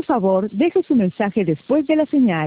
Por favor, deje su mensaje después de la señal.